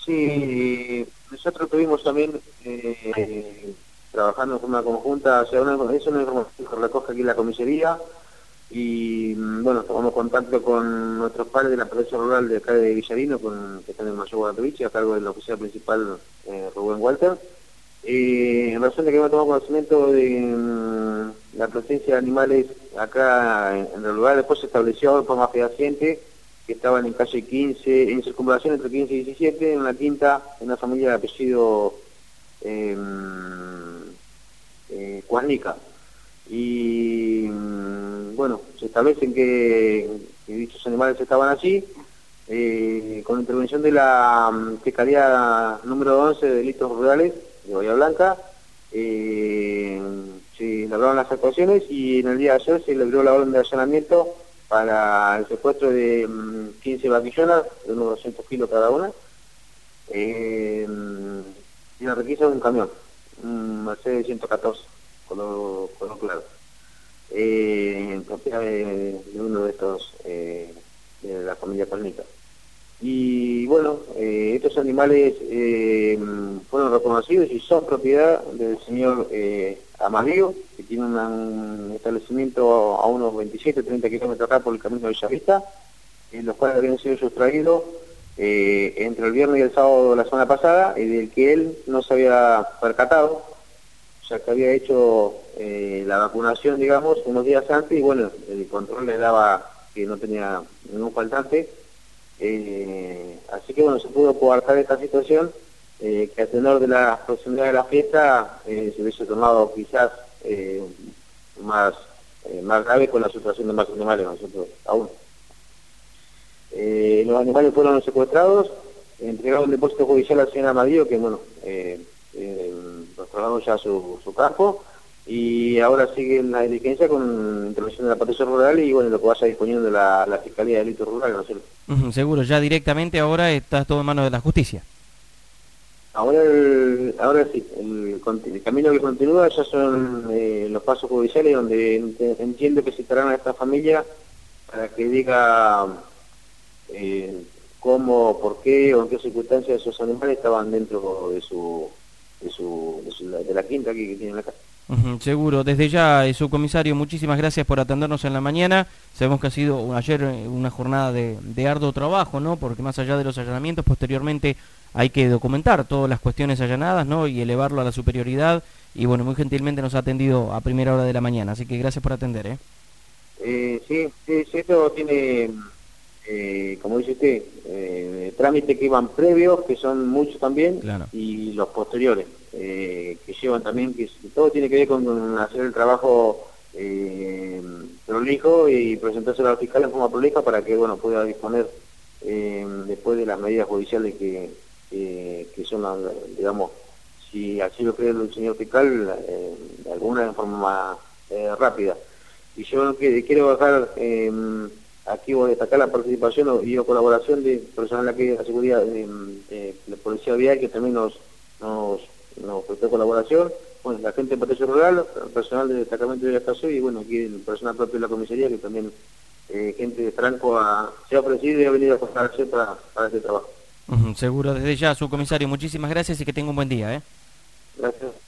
Sí, nosotros tuvimos también trabajando en forma conjunta, o sea, es una información que recoge aquí la comisaría y bueno, tomamos contacto con nuestros padres de la provincia rural de acá de Villarino, que están en Mayor Guadalupe, a cargo del oficial principal Rubén Walter. En razón de que hemos tomado conocimiento de la presencia de animales acá en el lugar, después se estableció de forma fehaciente que estaban en calle 15, en circunvalación entre 15 y 17, en la quinta, en una familia de apellido eh, Cuarnica. Y bueno, se establecen que dichos animales estaban allí, con intervención de la Fiscalía número 11 de Delitos Rurales de Bahía Blanca. Se elaboraron las actuaciones y en el día de ayer se logró la orden de allanamiento para el secuestro de 15 vaquillonas, de unos 200 kilos cada una, y la requisa de un camión, un Mercedes 114, color claro, en propiedad de uno de estos, de la familia Palmita. Y bueno, estos animales fueron reconocidos y son propiedad del señor Amadeo, que tiene un establecimiento a unos 27-30 kilómetros acá por el camino de Villavista, en los cuales habían sido sustraídos entre el viernes y el sábado de la semana pasada, y del que él no se había percatado, o sea que había hecho la vacunación, digamos, unos días antes, y bueno, el control le daba que no tenía ningún faltante. Así que bueno, se pudo coartar esta situación, que a tenor de la proximidad de la fiesta se hubiese tomado quizás más grave con la situación de más animales nosotros aún. Los animales fueron secuestrados, entregados en depósito judicial al señor Amadío, que bueno, nos trasladó ya a su campo, y ahora sigue la diligencia con intervención de la Patrulla Rural y bueno, lo que vaya disponiendo la Fiscalía de Delitos Rurales, ¿no es cierto? Seguro, ya directamente ahora está todo en manos de la justicia. Ahora sí, el camino que continúa ya son los pasos judiciales donde entiendo que citarán a esta familia para que diga cómo, por qué o en qué circunstancias esos animales estaban dentro de la quinta que tiene la casa. Seguro, desde ya, subcomisario, muchísimas gracias por atendernos en la mañana. Sabemos que ha sido ayer una jornada de arduo trabajo, ¿no? Porque más allá de los allanamientos, posteriormente hay que documentar todas las cuestiones allanadas, ¿no? Y elevarlo a la superioridad. Y bueno, muy gentilmente nos ha atendido a primera hora de la mañana, así que gracias por atender, ¿eh? Sí, esto tiene, como dice usted, trámites que van previos, que son muchos también, Claro. y los posteriores, que llevan también, que todo tiene que ver con hacer el trabajo prolijo y presentárselo al fiscal en forma prolija para que bueno pueda disponer después de las medidas judiciales que son, digamos, si así lo cree el señor fiscal, alguna en forma más rápida. Y yo quiero bajar, aquí voy a destacar la participación y colaboración de personal aquí de la seguridad, de la Policía Vial, que también nos prestó colaboración, bueno, la gente de Protección Rural, el personal del destacamento de la estación y bueno, aquí el personal propio de la comisaría, que también gente de Franco se ha ofrecido y ha venido a acostarse para este trabajo. Seguro, desde ya, subcomisario, muchísimas gracias y que tenga un buen día, ¿eh? Gracias.